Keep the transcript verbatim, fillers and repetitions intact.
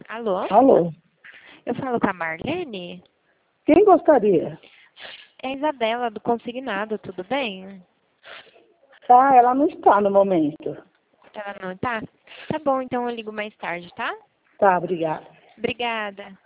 Alô? Alô? Eu falo com a Marlene? Quem gostaria? É a Isabela, do Consignado, tudo bem? Ah, ela não está no momento. Ela não tá? Tá bom, então eu ligo mais tarde, tá? Tá, obrigada. Obrigada.